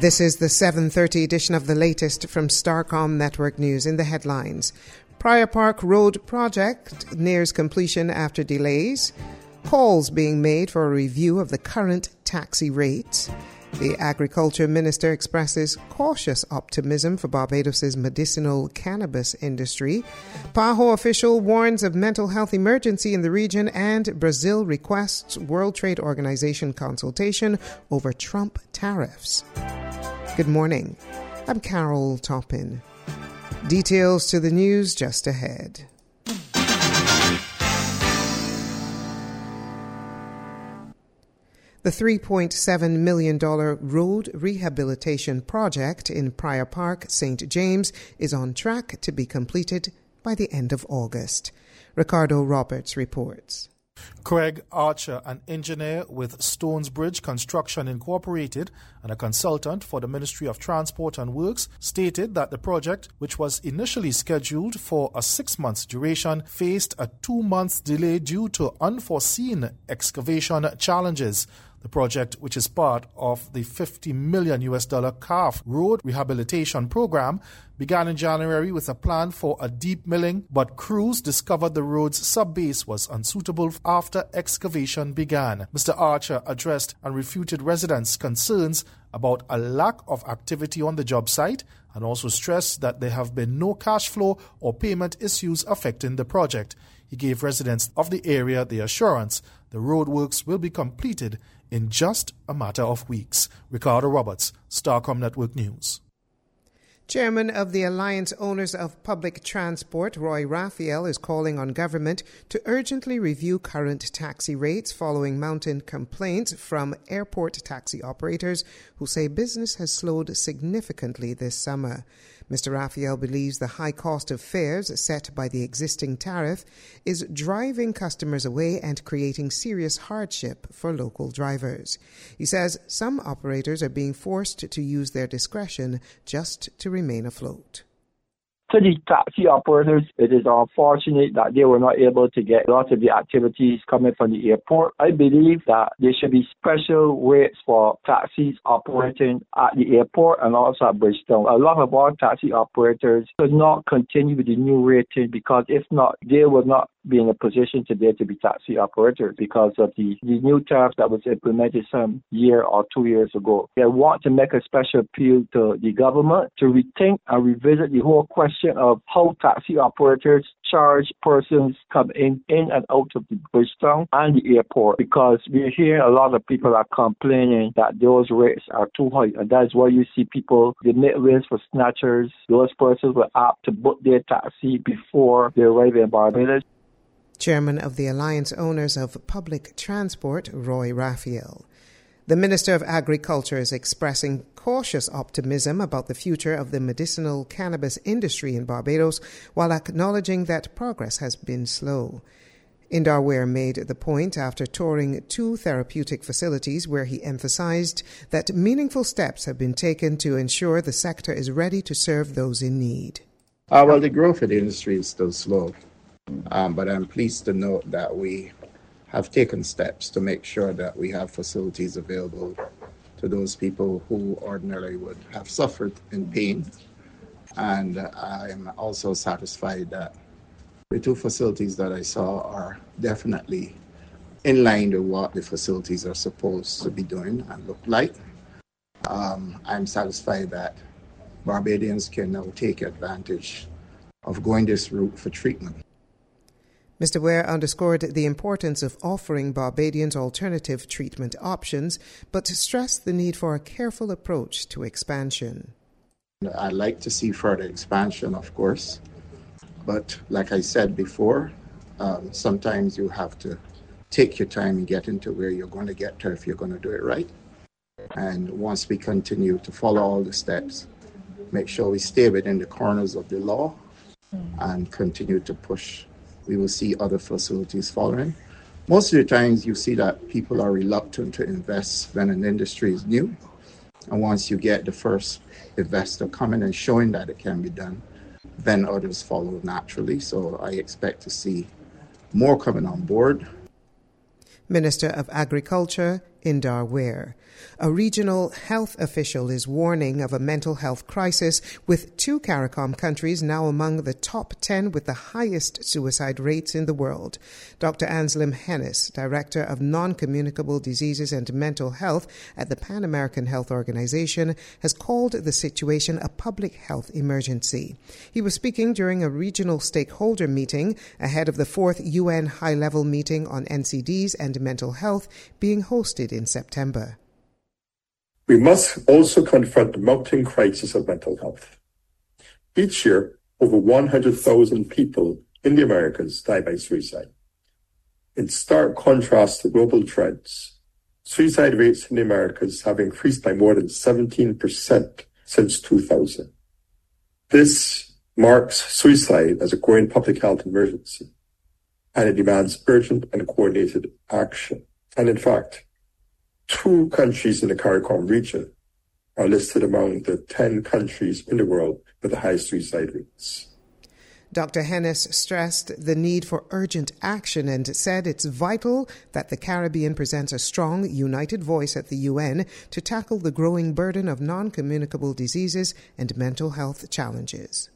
This is the 7:30 edition of the latest from Starcom Network News. In the headlines, Prior Park Road project nears completion after delays. Calls being made for a review of the current taxi rates. The Agriculture Minister expresses cautious optimism for Barbados' medicinal cannabis industry. PAHO official warns of mental health emergency in the region, and Brazil requests World Trade Organization consultation over Trump tariffs. Good morning. I'm Carol Toppin. Details to the news just ahead. The $3.7 million road rehabilitation project in Prior Park, St. James, is on track to be completed by the end of August. Ricardo Roberts reports. Craig Archer, an engineer with Stonesbridge Construction Incorporated and a consultant for the Ministry of Transport and Works, stated that the project, which was initially scheduled for a 6-month duration, faced a 2-month delay due to unforeseen excavation challenges. The project, which is part of the $50 million CARF road rehabilitation program, began in January with a plan for a deep milling, but crews discovered the road's subbase was unsuitable after excavation began. Mr. Archer addressed and refuted residents' concerns about a lack of activity on the job site and also stressed that there have been no cash flow or payment issues affecting the project. He gave residents of the area the assurance the roadworks will be completed in just a matter of weeks. Ricardo Roberts, Starcom Network News. Chairman of the Alliance Owners of Public Transport, Roy Raphael, is calling on government to urgently review current taxi rates following mounting complaints from airport taxi operators who say business has slowed significantly this summer. Mr. Raphael believes the high cost of fares set by the existing tariff is driving customers away and creating serious hardship for local drivers. He says some operators are being forced to use their discretion just to remain afloat. To the taxi operators, it is unfortunate that they were not able to get a lot of the activities coming from the airport. I believe that there should be special rates for taxis operating at the airport and also at Bridgetown. A lot of our taxi operators could not continue with the new rating because if not, they would not be in a position today to be taxi operators because of the new tariff that was implemented some year or 2 years ago. They want to make a special appeal to the government to rethink and revisit the whole question of how taxi operators charge persons come in and out of the Bridgetown and the airport, because we're hearing a lot of people are complaining that those rates are too high, and that's why you see people, the midways for snatchers, those persons were apt to book their taxi before they arrive in Barbados. Chairman of the Alliance Owners of Public Transport, Roy Raphael. The Minister of Agriculture is expressing cautious optimism about the future of the medicinal cannabis industry in Barbados, while acknowledging that progress has been slow. Indar Ware made the point after touring 2 therapeutic facilities, where he emphasized that meaningful steps have been taken to ensure the sector is ready to serve those in need. Well, the growth of the industry is still slow, but I'm pleased to note that we have taken steps to make sure that we have facilities available to those people who ordinarily would have suffered in pain. And I'm also satisfied that the 2 facilities that I saw are definitely in line with what the facilities are supposed to be doing and look like. I'm satisfied that Barbadians can now take advantage of going this route for treatment. Mr. Ware underscored the importance of offering Barbadians alternative treatment options, but stressed the need for a careful approach to expansion. I'd like to see further expansion, of course, but like I said before, sometimes you have to take your time and get into where you're going to get to if you're going to do it right. And once we continue to follow all the steps, make sure we stay within the corners of the law and continue to push, we will see other facilities following. Most of the times you see that people are reluctant to invest when an industry is new. And once you get the first investor coming and showing that it can be done, then others follow naturally. So I expect to see more coming on board. Minister of Agriculture in Darware. A regional health official is warning of a mental health crisis, with 2 CARICOM countries now among the top 10 with the highest suicide rates in the world. Dr. Anselm Hennis, Director of Non-Communicable Diseases and Mental Health at the Pan American Health Organization, has called the situation a public health emergency. He was speaking during a regional stakeholder meeting ahead of the 4th UN high-level meeting on NCDs and mental health being hosted in September. We must also confront the mounting crisis of mental health. Each year, over 100,000 people in the Americas die by suicide. In stark contrast to global trends, suicide rates in the Americas have increased by more than 17% since 2000. This marks suicide as a growing public health emergency, and it demands urgent and coordinated action. And in fact, 2 countries in the CARICOM region are listed among the 10 countries in the world with the highest suicide rates. Dr. Hennis stressed the need for urgent action and said it's vital that the Caribbean presents a strong, united voice at the UN to tackle the growing burden of non-communicable diseases and mental health challenges.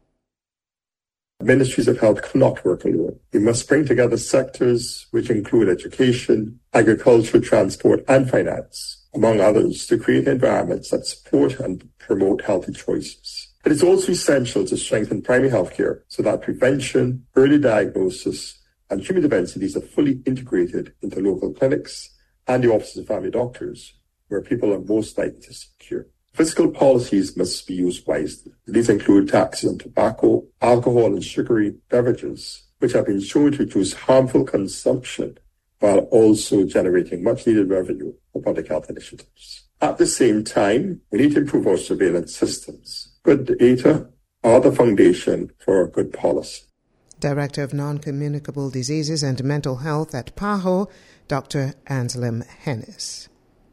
Ministries of health cannot work alone. We must bring together sectors which include education, agriculture, transport, and finance, among others, to create environments that support and promote healthy choices. It is also essential to strengthen primary health care so that prevention, early diagnosis, and treatment of NCDs are fully integrated into local clinics and the offices of family doctors, where people are most likely to seek cure. Fiscal policies must be used wisely. These include taxes on tobacco, alcohol, and sugary beverages, which have been shown to reduce harmful consumption while also generating much-needed revenue for public health initiatives. At the same time, we need to improve our surveillance systems. Good data are the foundation for good policy. Director of Non-Communicable Diseases and Mental Health at PAHO, Dr. Anselm Hennis.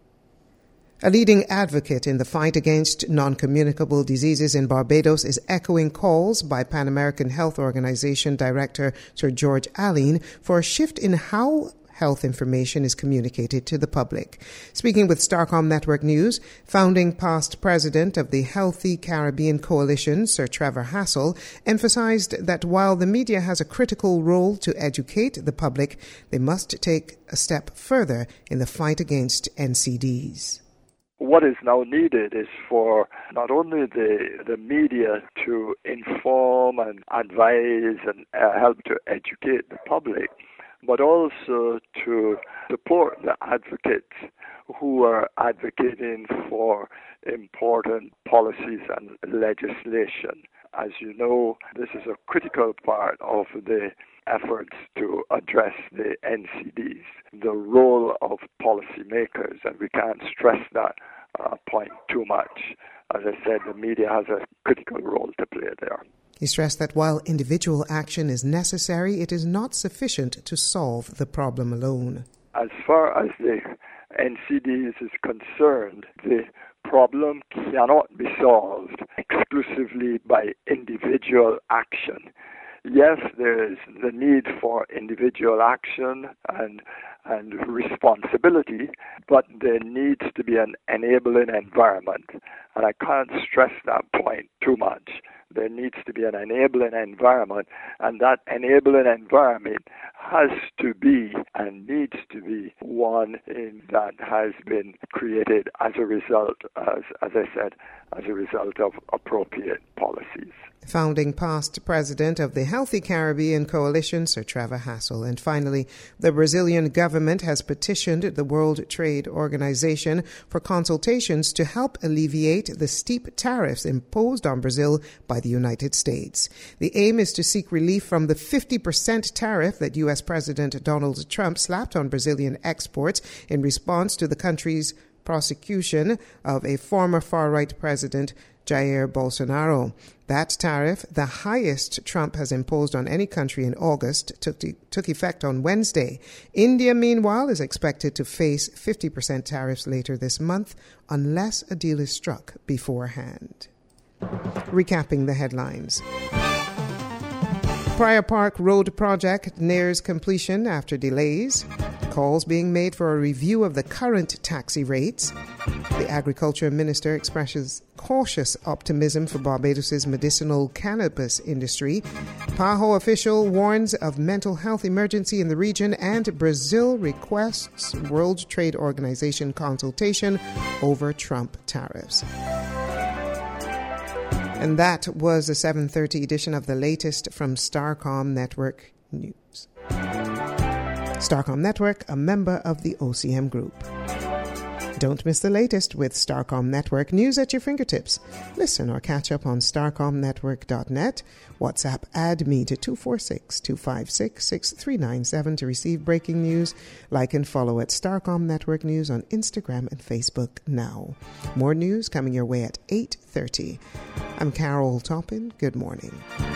A leading advocate in the fight against non-communicable diseases in Barbados is echoing calls by Pan American Health Organization Director Sir George Alleyne for a shift in how health information is communicated to the public. Speaking with Starcom Network News, founding past president of the Healthy Caribbean Coalition, Sir Trevor Hassell, emphasized that while the media has a critical role to educate the public, they must take a step further in the fight against NCDs. What is now needed is for not only the media to inform and advise and help to educate the public, but also to support the advocates who are advocating for important policies and legislation. As you know, this is a critical part of the efforts to address the NCDs, the role of policymakers, and we can't stress that point too much. As I said, the media has a critical role to play there. He stressed that while individual action is necessary, it is not sufficient to solve the problem alone. As far as the NCDs is concerned, the problem cannot be solved exclusively by individual action. Yes, there is the need for individual action and responsibility, but there needs to be an enabling environment. And I can't stress that point too much. There needs to be an enabling environment, and that enabling environment has to be and needs to be one that has been created as a result, as I said, as a result of appropriate policies. Founding past president of the Healthy Caribbean Coalition, Sir Trevor Hassell. And finally, the Brazilian government has petitioned the World Trade Organization for consultations to help alleviate the steep tariffs imposed on Brazil by the United States. The aim is to seek relief from the 50% tariff that U.S. President Donald Trump slapped on Brazilian exports in response to the country's prosecution of a former far-right president, Jair Bolsonaro. That tariff, the highest Trump has imposed on any country in August, took effect on Wednesday. India, meanwhile, is expected to face 50% tariffs later this month unless a deal is struck beforehand. Recapping the headlines. Prior Park Road project nears completion after delays. Calls being made for a review of the current taxi rates. The Agriculture Minister expresses cautious optimism for Barbados' medicinal cannabis industry. PAHO official warns of mental health emergency in the region, and Brazil requests World Trade Organization consultation over Trump tariffs. And that was the 7:30 edition of the latest from Starcom Network News. Starcom Network, a member of the OCM Group. Don't miss the latest with Starcom Network news at your fingertips. Listen or catch up on starcomnetwork.net. WhatsApp add me to 246-256-6397 to receive breaking news. Like and follow at Starcom Network News on Instagram and Facebook now. More news coming your way at 8:30. I'm Carol Toppin. Good morning.